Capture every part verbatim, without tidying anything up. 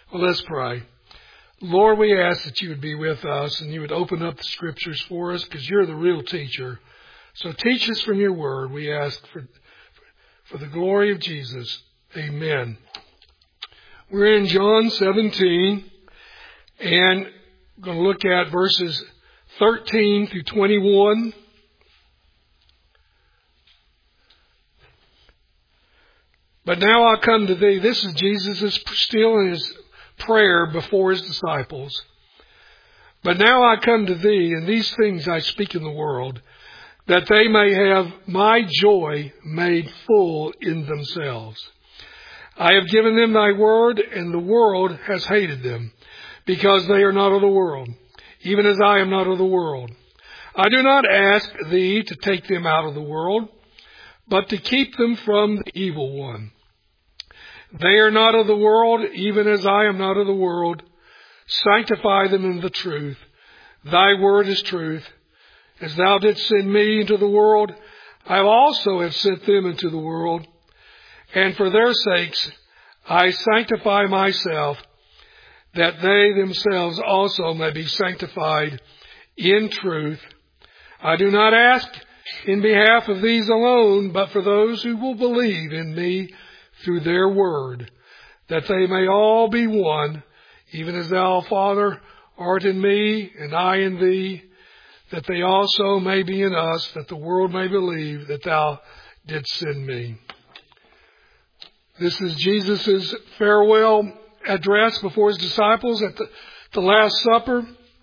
Well, let's pray. Lord, we ask that you would be with us and you would open up the scriptures for us because you're the real teacher. So teach us from your word. We ask for, for the glory of Jesus. Amen. We're in John seventeen and we're going to look at verses thirteen through twenty-one. But now I come to thee. This is Jesus' still in his prayer before his disciples. But now I come to thee, and these things I speak in the world, that they may have my joy made full in themselves. I have given them thy word, and the world has hated them, because they are not of the world, even as I am not of the world. I do not ask thee to take them out of the world, but to keep them from the evil one. They are not of the world, even as I am not of the world. Sanctify them in the truth. Thy word is truth. As thou didst send me into the world, I also have sent them into the world. And for their sakes I sanctify myself, that they themselves also may be sanctified in truth. I do not ask in behalf of these alone, but for those who will believe in me through their word, that they may all be one, even as thou, Father, art in me, and I in thee, that they also may be in us, that the world may believe that thou didst send me. This is Jesus' farewell address before his disciples at the, the Last Supper.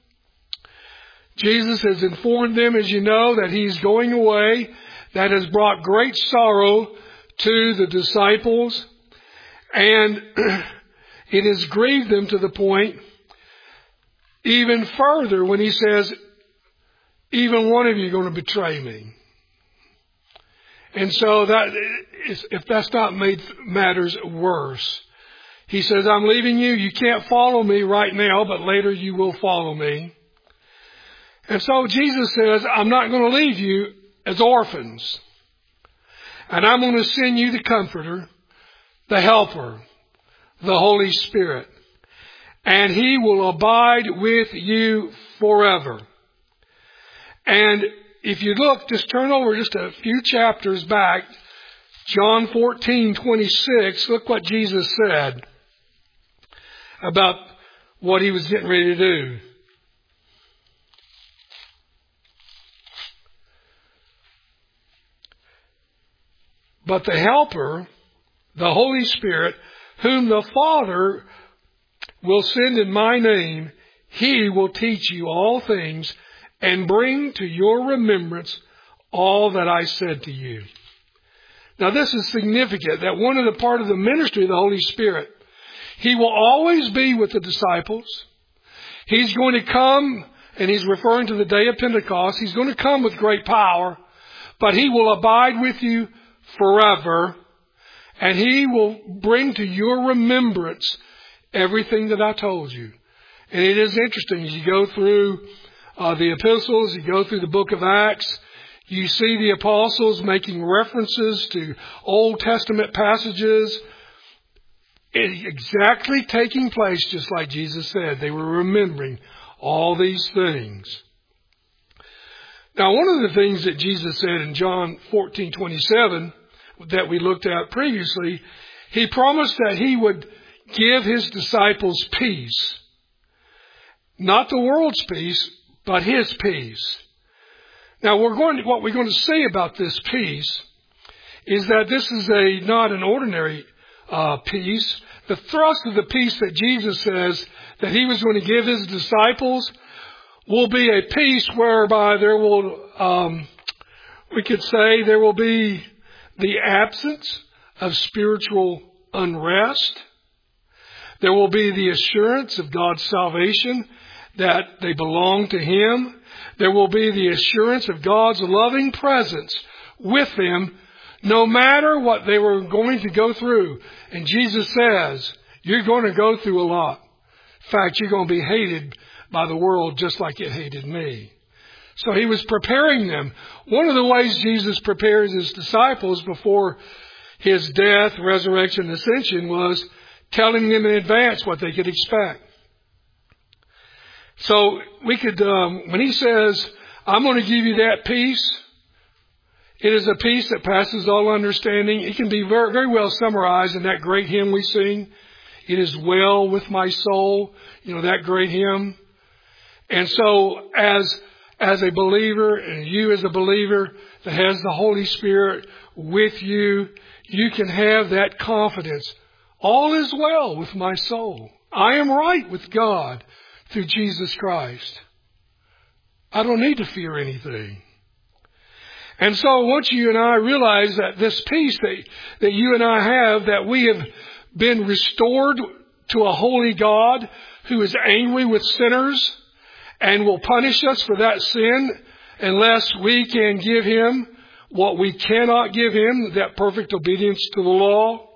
Jesus has informed them, as you know, that he's going away. That has brought great sorrow to the disciples, and it has grieved them to the point even further when he says, even one of you is going to betray me. And so that if that's not made matters worse, he says, I'm leaving you. You can't follow me right now, but later you will follow me. And so Jesus says, I'm not going to leave you as orphans. And I'm going to send you the Comforter, the Helper, the Holy Spirit. And he will abide with you forever. And if you look, just turn over just a few chapters back, John fourteen twenty-six, look what Jesus said about what he was getting ready to do. But the Helper, the Holy Spirit, whom the Father will send in my name, he will teach you all things and bring to your remembrance all that I said to you. Now this is significant, that one of the part of the ministry of the Holy Spirit, he will always be with the disciples. He's going to come, and he's referring to the day of Pentecost, he's going to come with great power, but he will abide with you forever, and he will bring to your remembrance everything that I told you. And it is interesting, as you go through uh, the epistles, you go through the book of Acts, you see the apostles making references to Old Testament passages, exactly taking place just like Jesus said. They were remembering all these things. Now, one of the things that Jesus said in John fourteen twenty-seven that we looked at previously, he promised that he would give his disciples peace. Not the world's peace, but his peace. Now, we're going to, what we're going to say about this peace is that this is a not an ordinary uh, peace. The thrust of the peace that Jesus says that he was going to give his disciples will be a peace whereby there will, um, we could say there will be the absence of spiritual unrest. There will be the assurance of God's salvation, that they belong to him. There will be the assurance of God's loving presence with them, no matter what they were going to go through. And Jesus says, you're going to go through a lot. In fact, you're going to be hated by the world just like it hated me. So he was preparing them. One of the ways Jesus prepares his disciples before his death, resurrection, and ascension was telling them in advance what they could expect. So we could, um, when he says, I'm going to give you that peace, it is a peace that passes all understanding. It can be very, very well summarized in that great hymn we sing. It is well with my soul. You know, that great hymn. And so as, as a believer, and you as a believer that has the Holy Spirit with you, you can have that confidence. All is well with my soul. I am right with God through Jesus Christ. I don't need to fear anything. And so once you and I realize that this peace that, that you and I have, that we have been restored to a holy God who is angry with sinners and will punish us for that sin unless we can give him what we cannot give him, that perfect obedience to the law.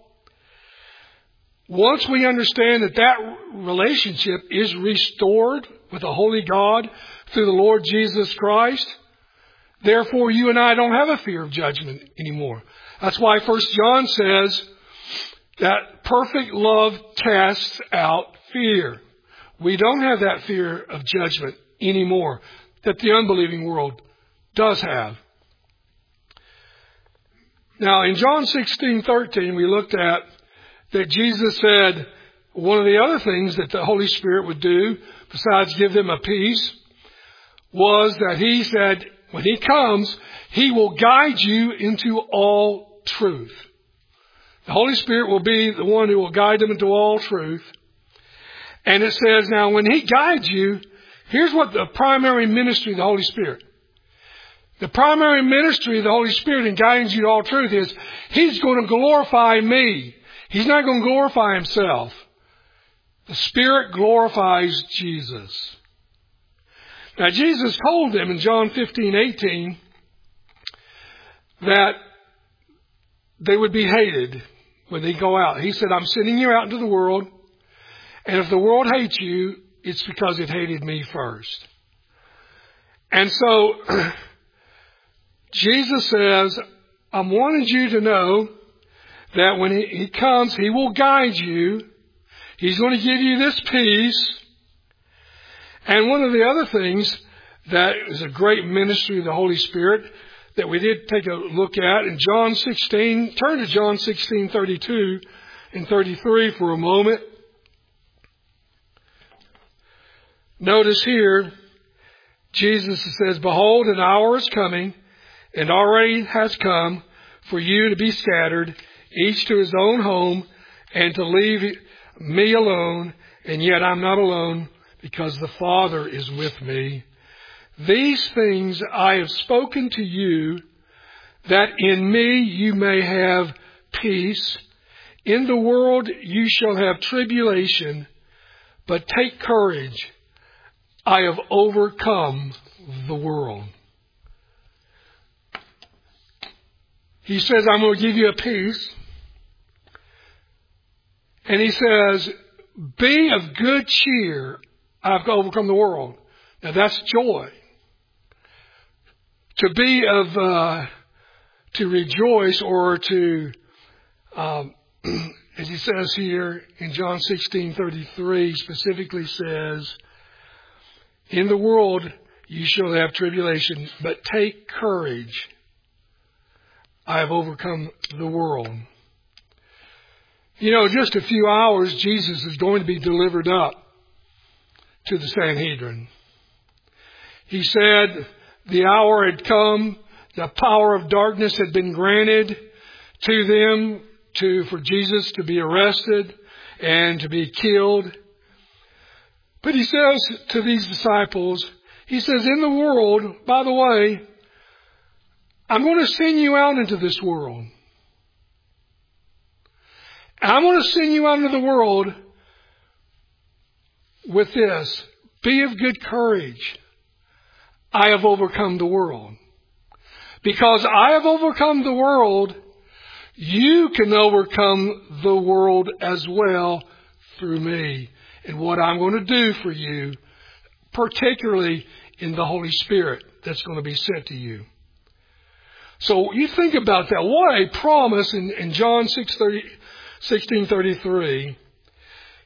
Once we understand that that relationship is restored with a holy God through the Lord Jesus Christ, therefore, you and I don't have a fear of judgment anymore. That's why First John says that perfect love casts out fear. We don't have that fear of judgment anymore that the unbelieving world does have. Now, in John sixteen thirteen, we looked at that Jesus said one of the other things that the Holy Spirit would do, besides give them a peace, was that he said, when he comes, he will guide you into all truth. The Holy Spirit will be the one who will guide them into all truth. And it says, now when he guides you, here's what the primary ministry of the Holy Spirit. The primary ministry of the Holy Spirit in guiding you to all truth is he's going to glorify me. He's not going to glorify himself. The Spirit glorifies Jesus. Now, Jesus told them in John fifteen eighteen that they would be hated when they go out. He said, I'm sending you out into the world, and if the world hates you, it's because it hated me first. And so, Jesus says, I wanted you to know that when he, he comes, he will guide you. He's going to give you this peace. And one of the other things that is a great ministry of the Holy Spirit that we did take a look at in John sixteen, turn to John sixteen thirty-two and thirty-three for a moment. Notice here, Jesus says, behold, an hour is coming, and already has come, for you to be scattered, each to his own home, and to leave me alone, and yet I'm not alone, because the Father is with me. These things I have spoken to you, that in me you may have peace. In the world you shall have tribulation, but take courage. I have overcome the world. He says, I'm going to give you a peace. And he says, be of good cheer. I've overcome the world. Now that's joy. To be of, uh, to rejoice or to, um, as he says here in John sixteen thirty-three, specifically says, in the world you shall have tribulation, but take courage. I have overcome the world. You know, just a few hours, Jesus is going to be delivered up to the Sanhedrin. He said the hour had come, the power of darkness had been granted to them to for Jesus to be arrested and to be killed. But he says to these disciples, he says, in the world, by the way, I'm going to send you out into this world. And I'm going to send you out into the world with this. Be of good courage. I have overcome the world. Because I have overcome the world, you can overcome the world as well through me and what I'm going to do for you, particularly in the Holy Spirit that's going to be sent to you. So you think about that. What a promise in, in John sixteen thirty-three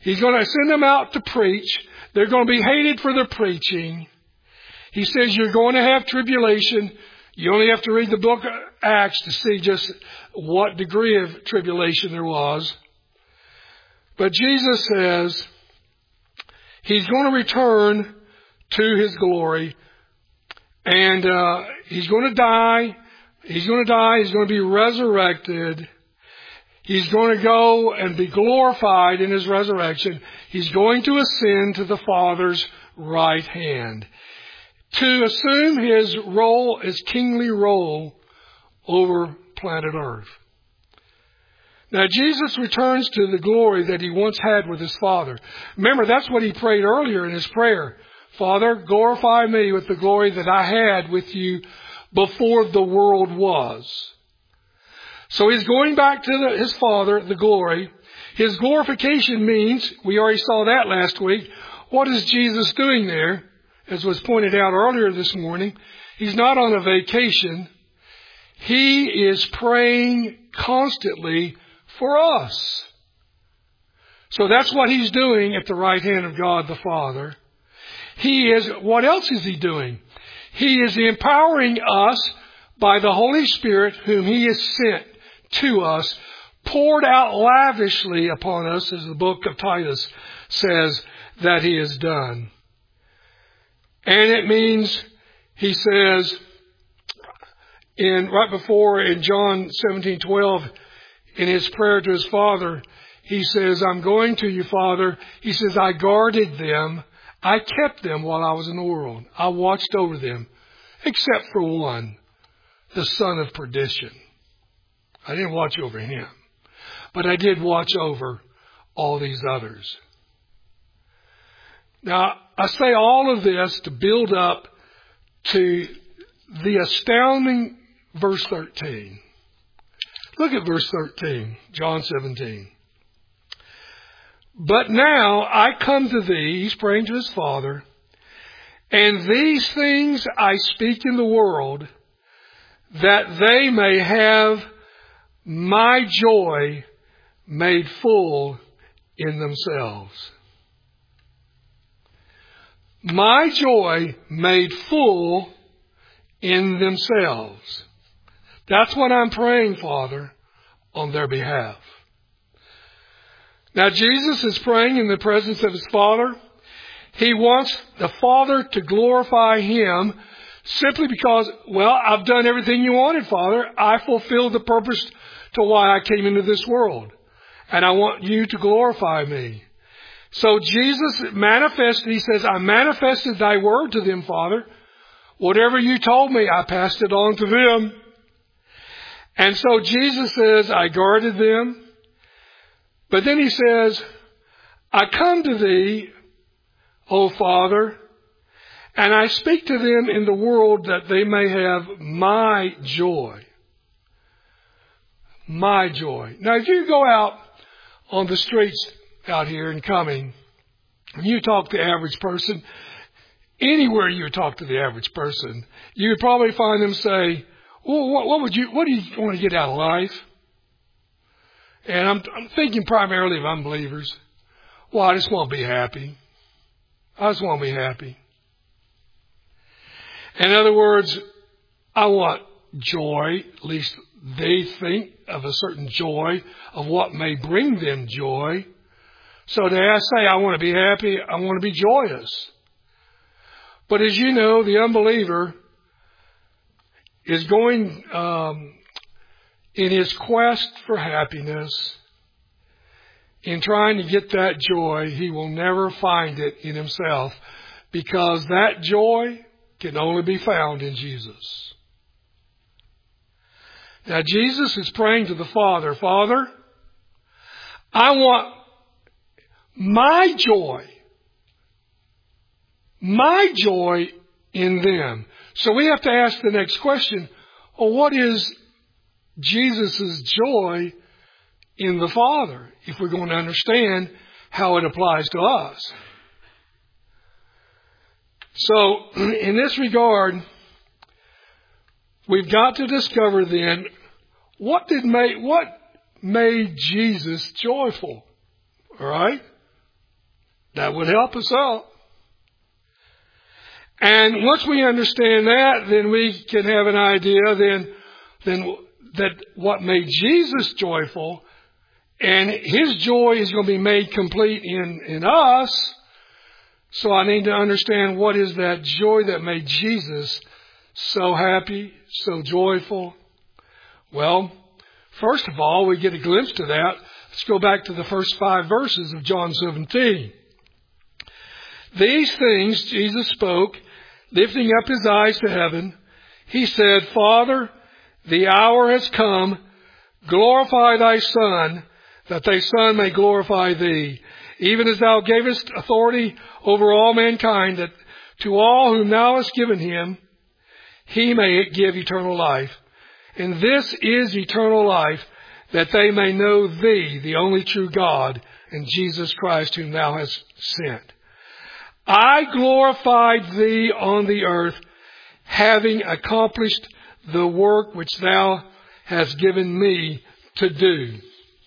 He's going to send them out to preach. They're going to be hated for their preaching. He says you're going to have tribulation. You only have to read the book of Acts to see just what degree of tribulation there was. But Jesus says He's going to return to His glory. And uh, He's going to die. He's going to die. He's going to be resurrected. He's going to go and be glorified in His resurrection. He's going to ascend to the Father's right hand to assume His role, His kingly role over planet Earth. Now, Jesus returns to the glory that He once had with His Father. Remember, that's what He prayed earlier in His prayer. Father, glorify me with the glory that I had with you before the world was. So He's going back to the, His Father, the glory. His glorification means, we already saw that last week, what is Jesus doing there? As was pointed out earlier this morning, He's not on a vacation. He is praying constantly for us. So that's what He's doing at the right hand of God the Father. He is, what else is He doing? He is empowering us by the Holy Spirit whom He has sent to us, poured out lavishly upon us, as the book of Titus says that He has done. And it means, He says, in right before in John seventeen twelve, in His prayer to His Father, He says, I'm going to you, Father. He says, I guarded them. I kept them while I was in the world. I watched over them, except for one, the son of perdition. I didn't watch over him, but I did watch over all these others. Now, I say all of this to build up to the astounding verse thirteen. Look at verse thirteen, John seventeen. But now I come to thee, He's praying to His Father, and these things I speak in the world, that they may have my joy made full in themselves. My joy made full in themselves. That's what I'm praying, Father, on their behalf. Now, Jesus is praying in the presence of His Father. He wants the Father to glorify Him simply because, well, I've done everything you wanted, Father. I fulfilled the purpose to why I came into this world. And I want you to glorify me. So Jesus manifested, He says, I manifested thy word to them, Father. Whatever you told me, I passed it on to them. And so Jesus says, I guarded them. But then He says, I come to thee, O Father, and I speak to them in the world that they may have my joy. My joy. Now, if you go out on the streets out here and coming, and you talk to the average person, anywhere you talk to the average person, you would probably find them say, well, what, what would you, what do you want to get out of life? And I'm, I'm thinking primarily of unbelievers. Well, I just want to be happy. I just want to be happy. In other words, I want joy. At least they think of a certain joy of what may bring them joy. So they say, I want to be happy. I want to be joyous. But as you know, the unbeliever is going um, in his quest for happiness, in trying to get that joy. He will never find it in himself, because that joy can only be found in Jesus. Now, Jesus is praying to the Father, Father, I want my joy, my joy in them. So we have to ask the next question, well, what is Jesus' joy in the Father, if we're going to understand how it applies to us? So, in this regard, we've got to discover then, what did make, what made Jesus joyful? All right? That would help us out. And once we understand that, then we can have an idea then, then that what made Jesus joyful, and His joy is going to be made complete in, in us. So I need to understand what is that joy that made Jesus so happy, so joyful. Well, first of all, we get a glimpse to that. Let's go back to the first five verses of John seventeen. These things Jesus spoke, lifting up His eyes to heaven. He said, Father, the hour has come. Glorify Thy Son, that Thy Son may glorify Thee, even as Thou gavest authority over all mankind, that to all whom Thou hast given Him, He may give eternal life. And this is eternal life, that they may know Thee, the only true God, and Jesus Christ, whom Thou hast sent. I glorified Thee on the earth, having accomplished the work which Thou hast given me to do.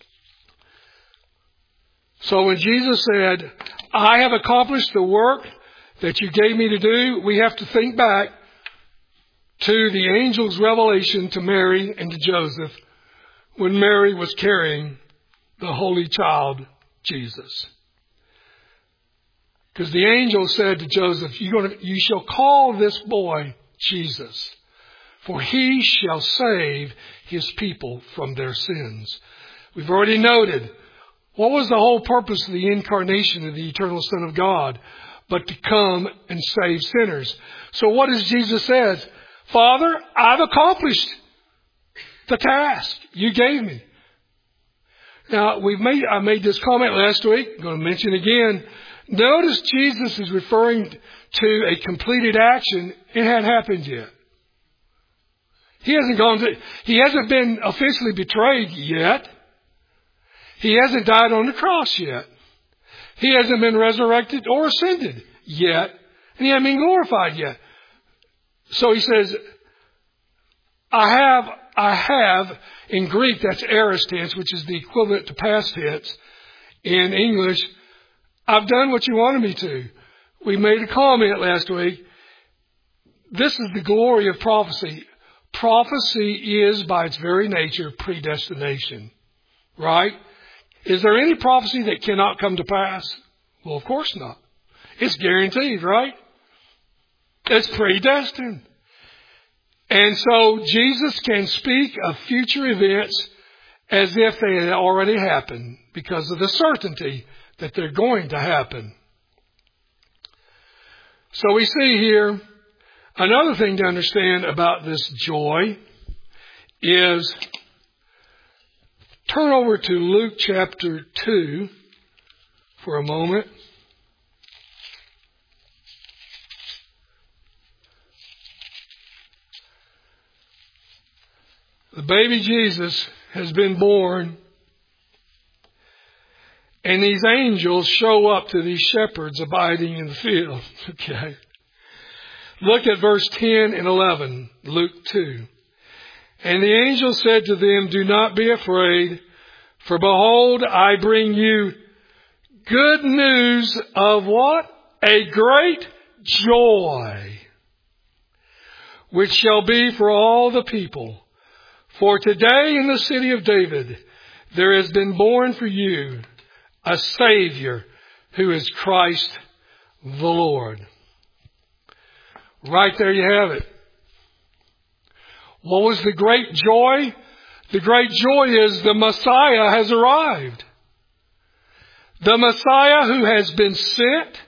So when Jesus said, I have accomplished the work that You gave me to do, we have to think back to the angel's revelation to Mary and to Joseph when Mary was carrying the Holy Child, Jesus. Because the angel said to Joseph, You're gonna, you shall call this boy Jesus, for He shall save His people from their sins. We've already noted, what was the whole purpose of the incarnation of the eternal Son of God? But to come and save sinners. So what does Jesus say? Father, I've accomplished the task You gave me. Now, we've made, I made this comment last week. I'm going to mention it again. Notice Jesus is referring to a completed action. It hadn't happened yet. He hasn't gone to, he hasn't been officially betrayed yet. He hasn't died on the cross yet. He hasn't been resurrected or ascended yet. And He hasn't been glorified yet. So He says, I have, I have, in Greek that's aorist tense, which is the equivalent to past tense. In English, I've done what You wanted me to. We made a comment last week. This is the glory of prophecy. Prophecy is, by its very nature, predestination. Right? Is there any prophecy that cannot come to pass? Well, of course not. It's guaranteed, right? It's predestined. And so Jesus can speak of future events as if they had already happened because of the certainty that they're going to happen. So we see here another thing to understand about this joy is, turn over to Luke chapter two for a moment. The baby Jesus has been born, and these angels show up to these shepherds abiding in the field. Okay. Look at verse ten and eleven, Luke two. And the angel said to them, Do not be afraid, for behold, I bring you good news of what? A great joy, which shall be for all the people. For today in the city of David, there has been born for you a Savior who is Christ the Lord. Right there you have it. What was the great joy? The great joy is the Messiah has arrived. The Messiah who has been sent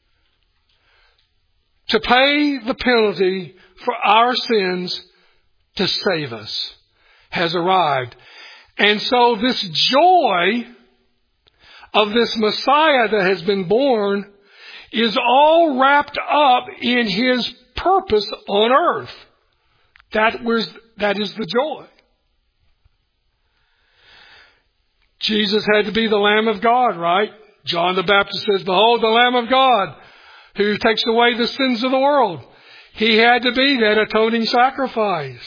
to pay the penalty for our sins to save us has arrived. And so this joy of this Messiah that has been born is all wrapped up in His purpose on earth. That was, that is the joy. Jesus had to be the Lamb of God, right? John the Baptist says, Behold the Lamb of God who takes away the sins of the world. He had to be that atoning sacrifice.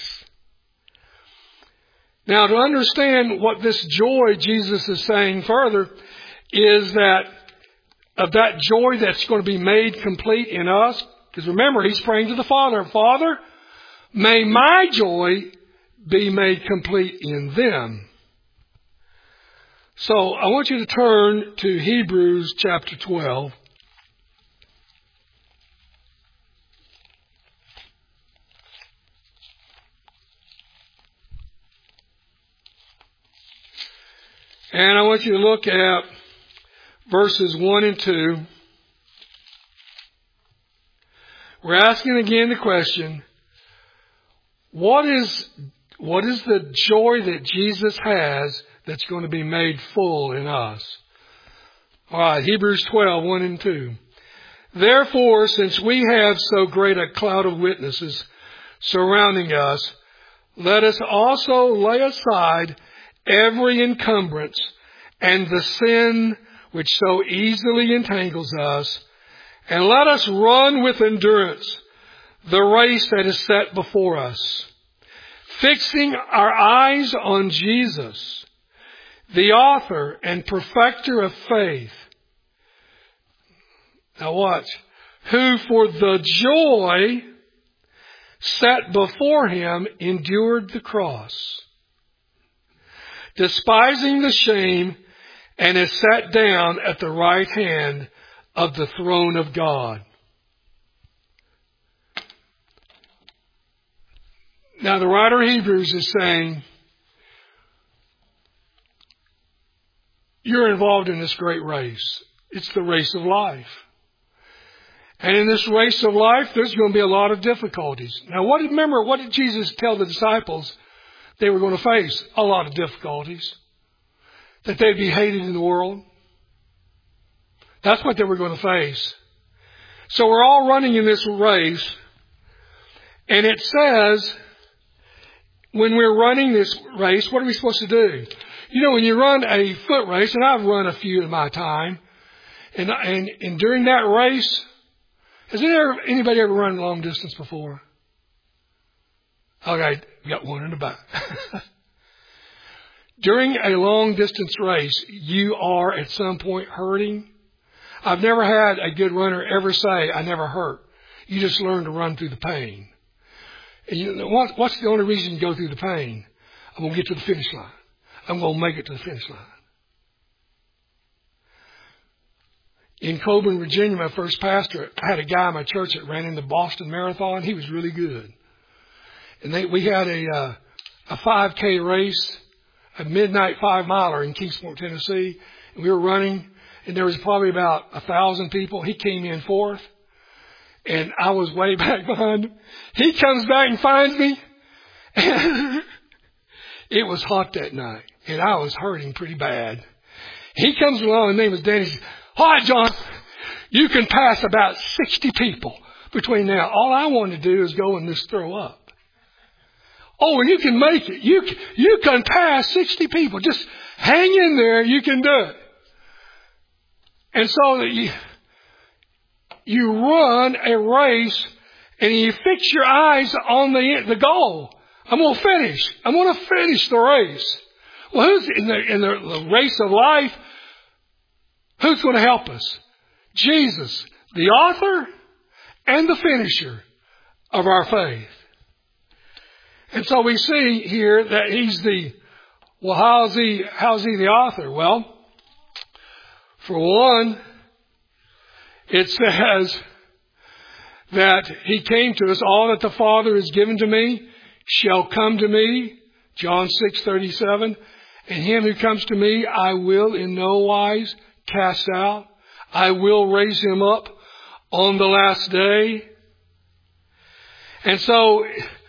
Now, to understand what this joy Jesus is saying further is that of that joy that's going to be made complete in us. Because remember, he's praying to the Father, Father, may my joy be made complete in them. So I want you to turn to Hebrews chapter twelve. And I want you to look at verses one and two. We're asking again the question, what is, what is the joy that Jesus has that's going to be made full in us? All right, Hebrews twelve, one and two. Therefore, since we have so great a cloud of witnesses surrounding us, let us also lay aside every encumbrance and the sin which so easily entangles us, and let us run with endurance the race that is set before us, fixing our eyes on Jesus, the author and perfecter of faith. Now watch. Who for the joy set before him endured the cross, despising the shame, and is sat down at the right hand of the throne of God. Now the writer of Hebrews is saying, you're involved in this great race. It's the race of life. And in this race of life, there's going to be a lot of difficulties. Now, what did, remember, what did Jesus tell the disciples they were going to face? A lot of difficulties. That they'd be hated in the world. That's what they were going to face. So we're all running in this race. And it says, when we're running this race, what are we supposed to do? You know, when you run a foot race, and I've run a few in my time, and and, and during that race, has there, anybody ever run long distance before? Okay, we got one in the back. During a long distance race, you are at some point hurting. I've never had a good runner ever say, I never hurt. You just learn to run through the pain. And you know, what, what's the only reason you go through the pain? I'm going to get to the finish line. I'm going to make it to the finish line. In Coburn, Virginia, my first pastor, I had a guy in my church that ran in the Boston Marathon. He was really good. And they, we had a, uh, a five K race, a midnight five miler in Kingsport, Tennessee. And we were running, and there was probably about a thousand people. He came in fourth, and I was way back behind him. He comes back and finds me. And it was hot that night, and I was hurting pretty bad. He comes along, his name was Danny. He says, all right, John, you can pass about sixty people between now. All I want to do is go and just throw up. Oh, and you can make it. You, you can pass sixty people. Just hang in there. You can do it. And so that you, you run a race and you fix your eyes on the, the goal. I'm going to finish. I'm going to finish the race. Well, who's in the, in the, the race of life? Who's going to help us? Jesus, the author and the finisher of our faith. And so we see here that he's the, well, how's he, how's he the author? Well, for one, it says that he came to us, all that the Father has given to me shall come to me, John six thirty-seven, and him who comes to me I will in no wise cast out. I will raise him up on the last day. And so,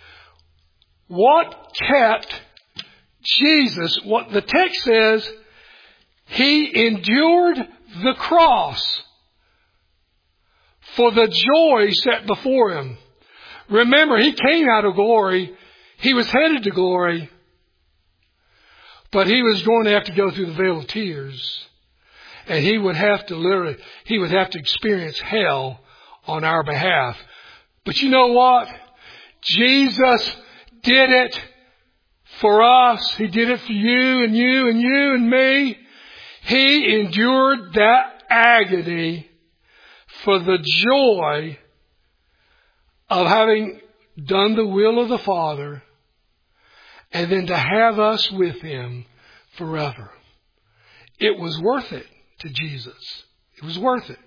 what kept Jesus, what the text says, he endured the cross for the joy set before him. Remember, he came out of glory. He was headed to glory. But he was going to have to go through the veil of tears. And he would have to literally, he would have to experience hell on our behalf. But you know what? Jesus did it for us. He did it for you and you and you and me. He endured that agony for the joy of having done the will of the Father, and then to have us with Him forever. It was worth it to Jesus. It was worth it.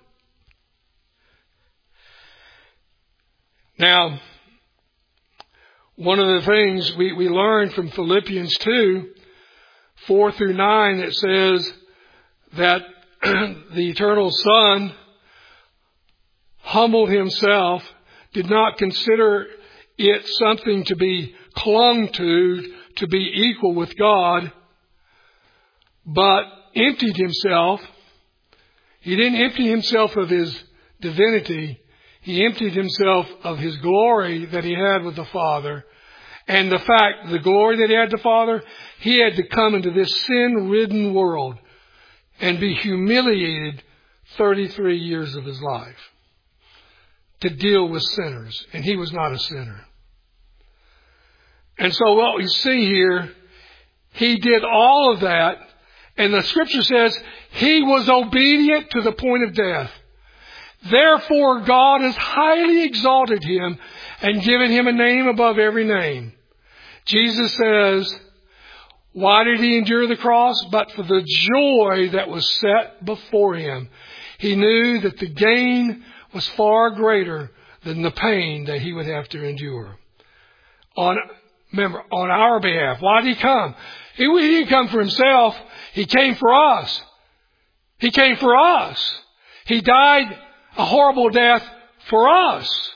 Now, one of the things we, we learned from Philippians two, four through nine, it says that the eternal Son humbled Himself, did not consider it something to be clung to, to be equal with God, but emptied Himself. He didn't empty Himself of His divinity. He emptied Himself of His glory that He had with the Father. And the fact, the glory that He had with the Father, He had to come into this sin-ridden world and be humiliated thirty-three years of His life to deal with sinners. And He was not a sinner. And so what we see here, He did all of that. And the Scripture says He was obedient to the point of death. Therefore, God has highly exalted Him and given Him a name above every name. Jesus says, why did He endure the cross? But for the joy that was set before Him. He knew that the gain was far greater than the pain that He would have to endure. On, remember, on our behalf. Why did He come? He, he didn't come for Himself. He came for us. He came for us. He died a horrible death for us.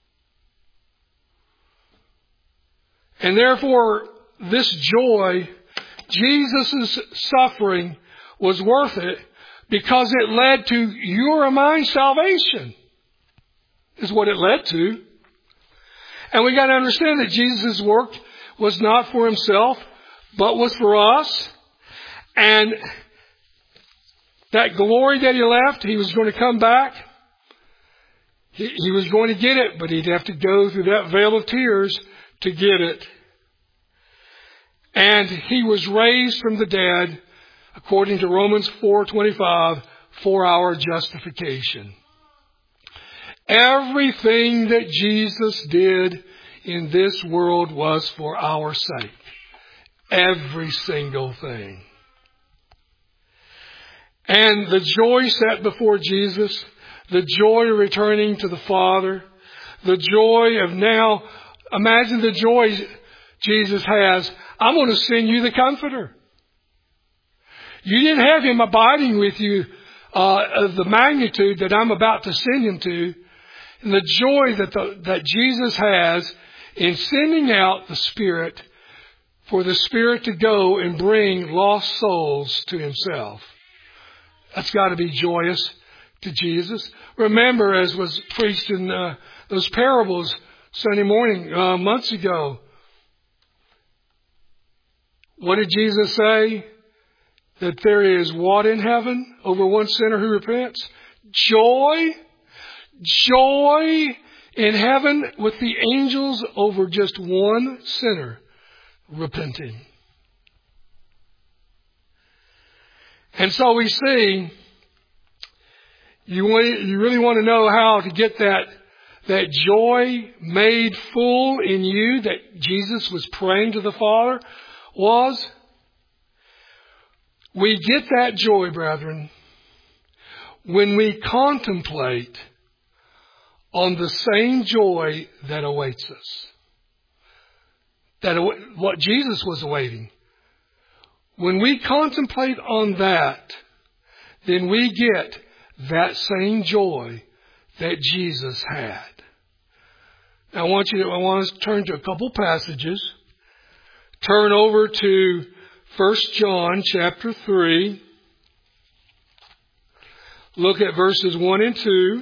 And therefore, this joy, Jesus' suffering, was worth it because it led to your and mine salvation, is what it led to. And we got to understand that Jesus' work was not for Himself, but was for us. And that glory that He left, He was going to come back. He, he was going to get it, but He'd have to go through that veil of tears to get it. And He was raised from the dead, according to Romans four twenty-five, for our justification. Everything that Jesus did in this world was for our sake. Every single thing. And the joy set before Jesus, the joy of returning to the Father, the joy of now, imagine the joy Jesus has. I'm going to send you the Comforter. You didn't have Him abiding with you uh, of the magnitude that I'm about to send Him to. And the joy that, the, that Jesus has in sending out the Spirit, for the Spirit to go and bring lost souls to Himself. That's got to be joyous to Jesus. Remember, as was preached in uh, those parables Sunday morning, uh, months ago, what did Jesus say? That there is what in heaven over one sinner who repents? Joy. Joy in heaven with the angels over just one sinner repenting. And so we see, you, want, you really want to know how to get that, that joy made full in you that Jesus was praying to the Father was. We get that joy, brethren, when we contemplate on the same joy that awaits us. That what Jesus was awaiting. When we contemplate on that, then we get that same joy that Jesus had. Now I want you to, I want us to turn to a couple passages. Turn over to First John chapter three. Look at verses one and two.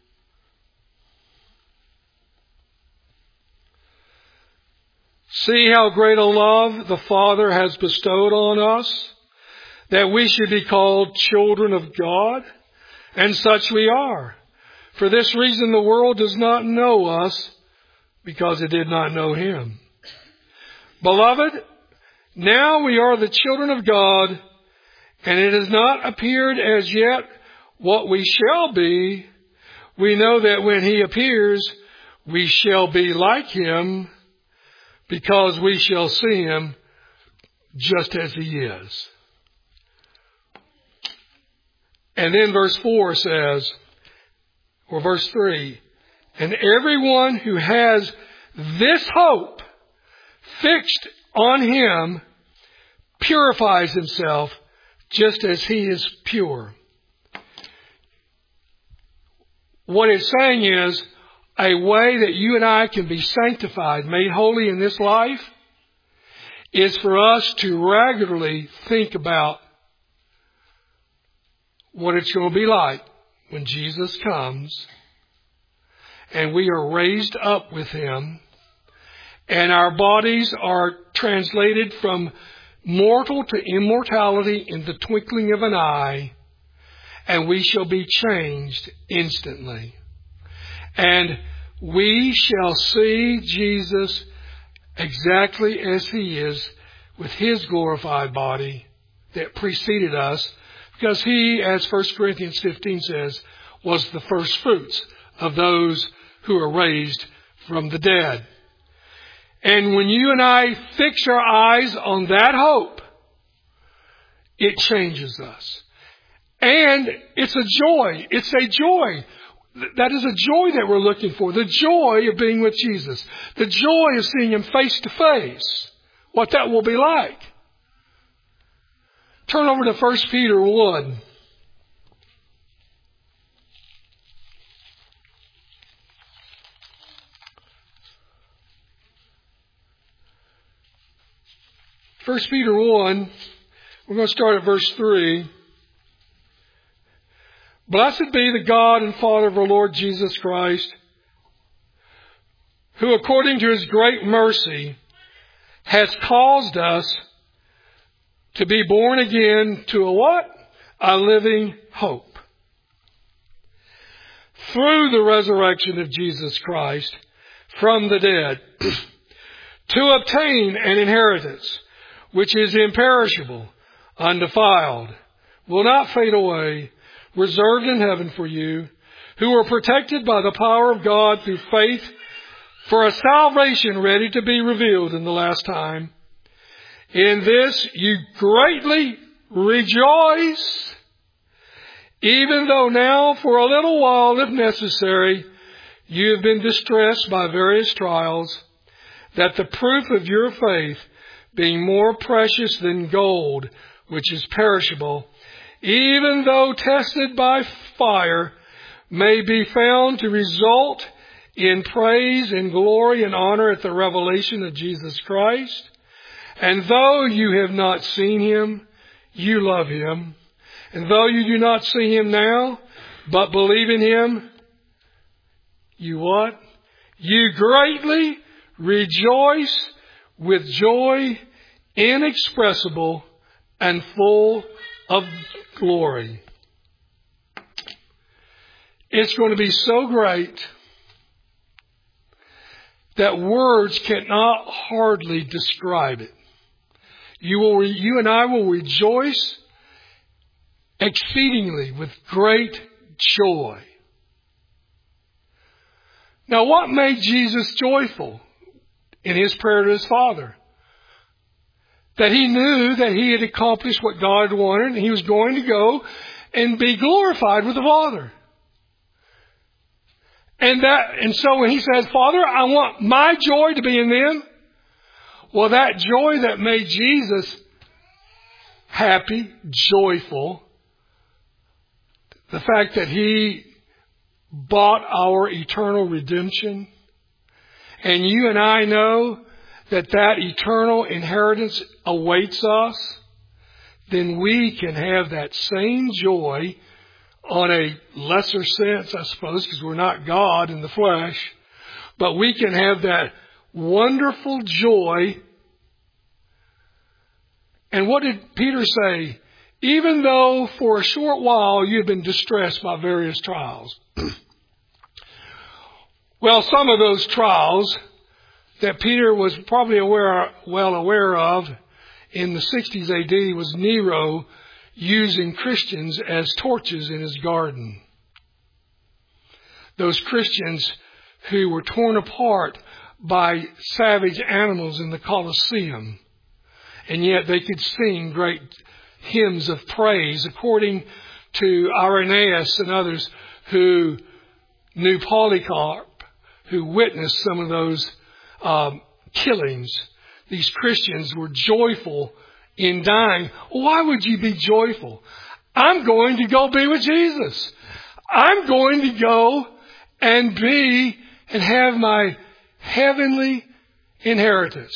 See how great a love the Father has bestowed on us, that we should be called children of God, and such we are. For this reason the world does not know us, because it did not know Him. Beloved, now we are the children of God, and it has not appeared as yet what we shall be, we know that when he appears, we shall be like him, because we shall see him just as he is. And then verse four says, or verse three, and everyone who has this hope fixed on him purifies himself just as he is pure. What it's saying is, a way that you and I can be sanctified, made holy in this life, is for us to regularly think about what it's going to be like when Jesus comes and we are raised up with him and our bodies are translated from mortal to immortality in the twinkling of an eye, and we shall be changed instantly. And we shall see Jesus exactly as he is with his glorified body that preceded us, because he, as First Corinthians fifteen says, was the first fruits of those who are raised from the dead. And when you and I fix our eyes on that hope, it changes us. And it's a joy. It's a joy. That is a joy that we're looking for. The joy of being with Jesus. The joy of seeing him face to face. What that will be like. Turn over to First Peter one. First Peter one, we're going to start at verse three. Blessed be the God and Father of our Lord Jesus Christ, who according to his great mercy has caused us to be born again to a what? A living hope. Through the resurrection of Jesus Christ from the dead, to obtain an inheritance which is imperishable, undefiled, will not fade away, reserved in heaven for you, who are protected by the power of God through faith for a salvation ready to be revealed in the last time. In this you greatly rejoice, even though now for a little while, if necessary, you have been distressed by various trials, that the proof of your faith, being more precious than gold, which is perishable, even though tested by fire, may be found to result in praise and glory and honor at the revelation of Jesus Christ. And though you have not seen him, you love him. And though you do not see him now, but believe in him, you what? You greatly rejoice with joy inexpressible and full of glory. It's going to be so great that words cannot hardly describe it. You will, you and I will rejoice exceedingly with great joy. Now, what made Jesus joyful in his prayer to his Father? That he knew that he had accomplished what God wanted, and he was going to go and be glorified with the Father. And that, and so when he says, Father, I want my joy to be in them. Well, that joy that made Jesus happy, joyful, the fact that he bought our eternal redemption, and you and I know that that eternal inheritance awaits us, then we can have that same joy on a lesser sense, I suppose, because we're not God in the flesh. But we can have that wonderful joy. And what did Peter say? Even though for a short while you've been distressed by various trials. Well, some of those trials that Peter was probably aware, well aware of in the sixties A D was Nero using Christians as torches in his garden. Those Christians who were torn apart by savage animals in the Colosseum, and yet they could sing great hymns of praise, according to Irenaeus and others who knew Polycarp, who witnessed some of those um, killings. These Christians were joyful in dying. Why would you be joyful? I'm going to go be with Jesus. I'm going to go and be and have my heavenly inheritance.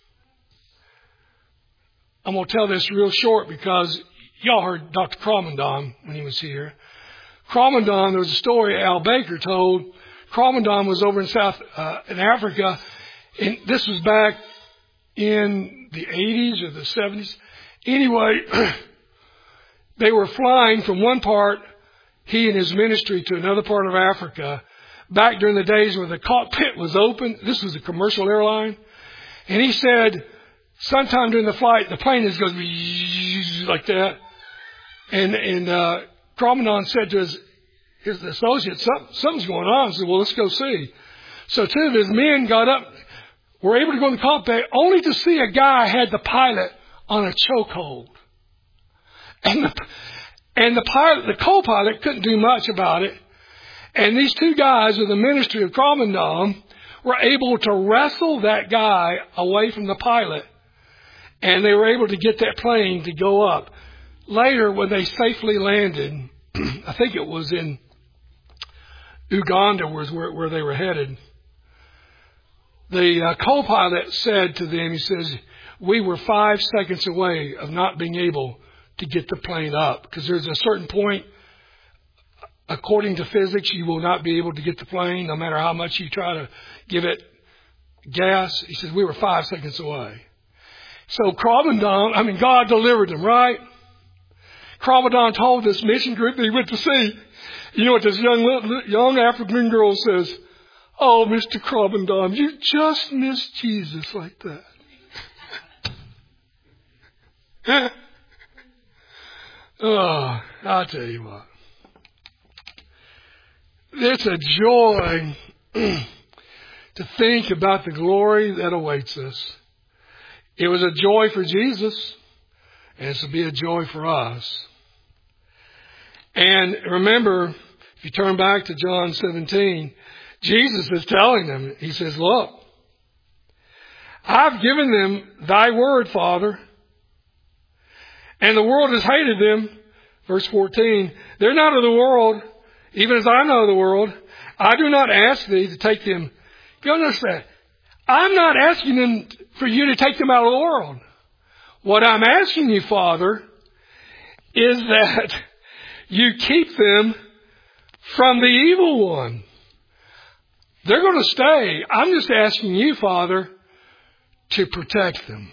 I'm going to tell this real short because y'all heard Doctor Cromendon when he was here. Cromendon, there was a story Al Baker told. Cromendon was over in South uh, in Africa, and this was back in the eighties or the seventies. Anyway, they were flying from one part, he and his ministry, to another part of Africa, back during the days where the cockpit was open. This was a commercial airline. And he said, sometime during the flight, the plane just goes like that. And, and, uh, Cromendon said to his, his associate, Some, something's going on. He said, well, let's go see. So two of his men got up, were able to go in the cockpit, only to see a guy had the pilot on a chokehold. And the, and the pilot, the co-pilot couldn't do much about it. And these two guys of the ministry of Cromendon were able to wrestle that guy away from the pilot. And they were able to get that plane to go up. Later, when they safely landed, I think it was in Uganda was where, where they were headed. The uh, co-pilot said to them, he says, we were five seconds away of not being able to get the plane up. Because there's a certain point, according to physics, you will not be able to get the plane no matter how much you try to give it gas. He says, we were five seconds away. So Cromendon, I mean, God delivered them, right? Cromendon told this mission group that he went to see. You know what this young young African girl says? Oh, Mister Cromendon, you just missed Jesus like that. Oh, I'll tell you what. It's a joy to think about the glory that awaits us. It was a joy for Jesus, and it's to be a joy for us. And remember, if you turn back to John seventeen, Jesus is telling them, he says, look, I've given them thy word, Father, and the world has hated them. Verse fourteen, they're not of the world, even as I know the world. I do not ask thee to take them. You understand? I'm not asking them for you to take them out of the world. What I'm asking you, Father, is that you keep them from the evil one. They're going to stay. I'm just asking you, Father, to protect them.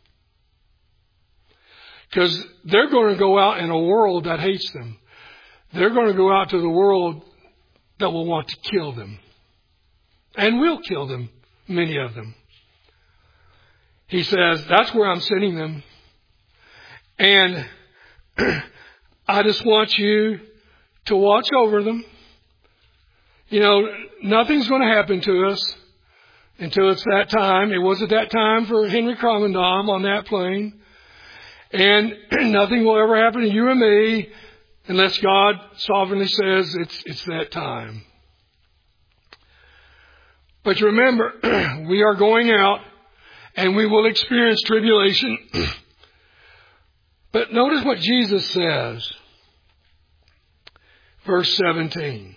Because they're going to go out in a world that hates them. They're going to go out to the world that will want to kill them. And will kill them, many of them. He says, that's where I'm sending them. And I just want you to watch over them. You know, nothing's going to happen to us until it's that time. It wasn't that time for Henry Cromendon on that plane. And nothing will ever happen to you and me unless God sovereignly says it's it's that time. But remember, we are going out and we will experience tribulation. But notice what Jesus says. Verse seventeen.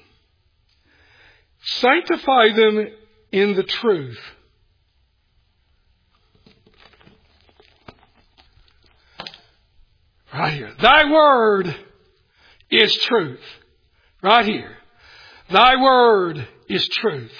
Sanctify them in the truth. Right here. Thy word is truth. Right here. Thy word is truth.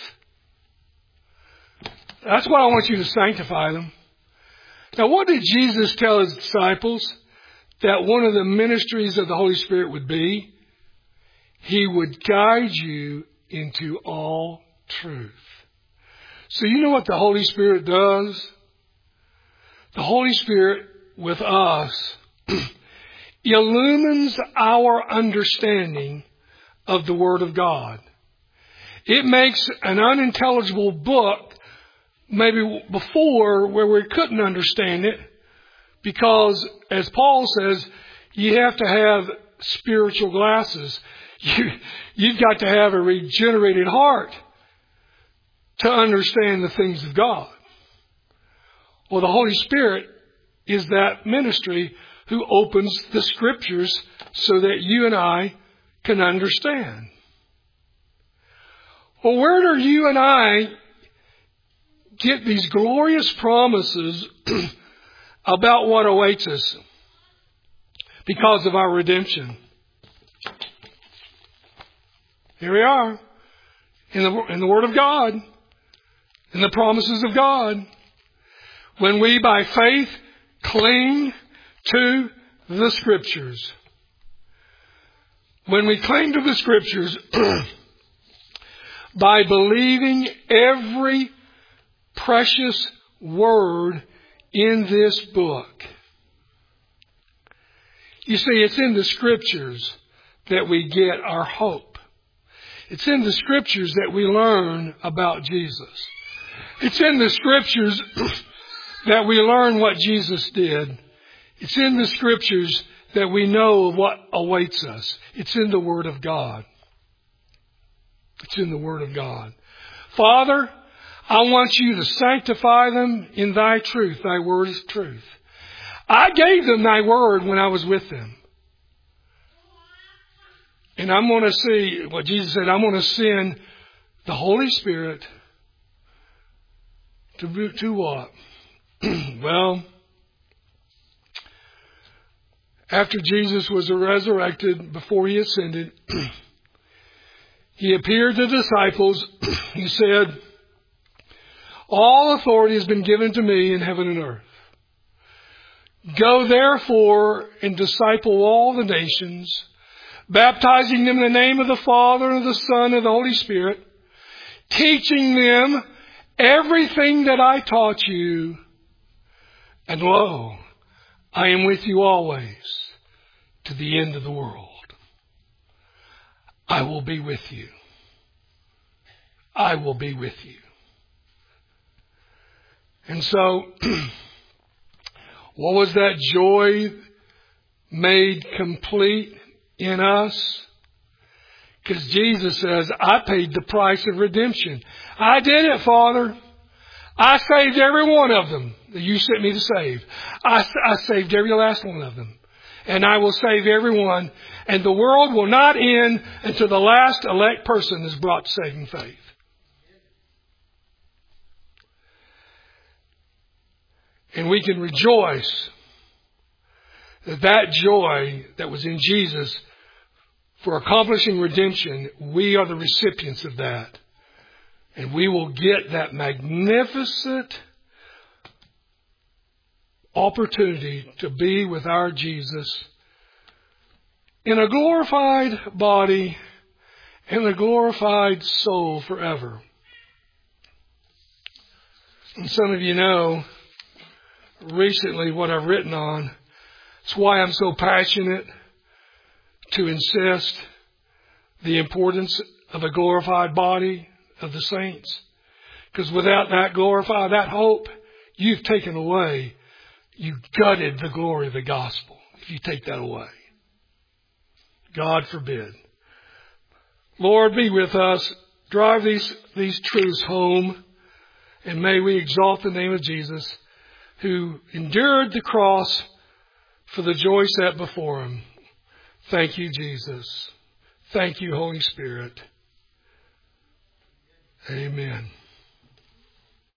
That's why I want you to sanctify them. Now, what did Jesus tell his disciples that one of the ministries of the Holy Spirit would be? He would guide you into all truth. So you know what the Holy Spirit does? The Holy Spirit with us illumines our understanding of the Word of God. It makes an unintelligible book maybe before where we couldn't understand it, because, as Paul says, you have to have spiritual glasses. You, you've got to have a regenerated heart to understand the things of God. Well, the Holy Spirit is that ministry who opens the Scriptures so that you and I can understand. Well, where do you and I get these glorious promises about what awaits us because of our redemption? Here we are in the, in the Word of God, in the promises of God. When we by faith cling to the Scriptures. When we cling to the Scriptures by believing every precious word in this book. You see, it's in the Scriptures that we get our hope. It's in the Scriptures that we learn about Jesus. It's in the Scriptures that we learn what Jesus did. It's in the Scriptures that we know of what awaits us. It's in the Word of God. It's in the Word of God. Father, I want you to sanctify them in thy truth. Thy word is truth. I gave them thy word when I was with them. And I'm going to see what Jesus said. I'm going to send the Holy Spirit to, to what? Well, after Jesus was resurrected, before he ascended, he appeared to the disciples. He said, all authority has been given to me in heaven and earth. Go therefore and disciple all the nations, baptizing them in the name of the Father and of the Son and of the Holy Spirit, teaching them everything that I taught you. And lo, I am with you always to the end of the world. I will be with you. I will be with you. And so, what was that joy made complete in us? Because Jesus says, I paid the price of redemption. I did it, Father. I saved every one of them that you sent me to save. I, I saved every last one of them. And I will save everyone. And the world will not end until the last elect person is brought to saving faith. And we can rejoice that that joy that was in Jesus for accomplishing redemption, we are the recipients of that. And we will get that magnificent opportunity to be with our Jesus in a glorified body and a glorified soul forever. And some of you know recently what I've written on. It's why I'm so passionate to insist the importance of a glorified body of the saints. Because without that glorified, that hope, you've taken away, you gutted the glory of the gospel if you take that away. God forbid. Lord, be with us. Drive these, these truths home. And may we exalt the name of Jesus, who endured the cross for the joy set before him. Thank you, Jesus. Thank you, Holy Spirit. Amen.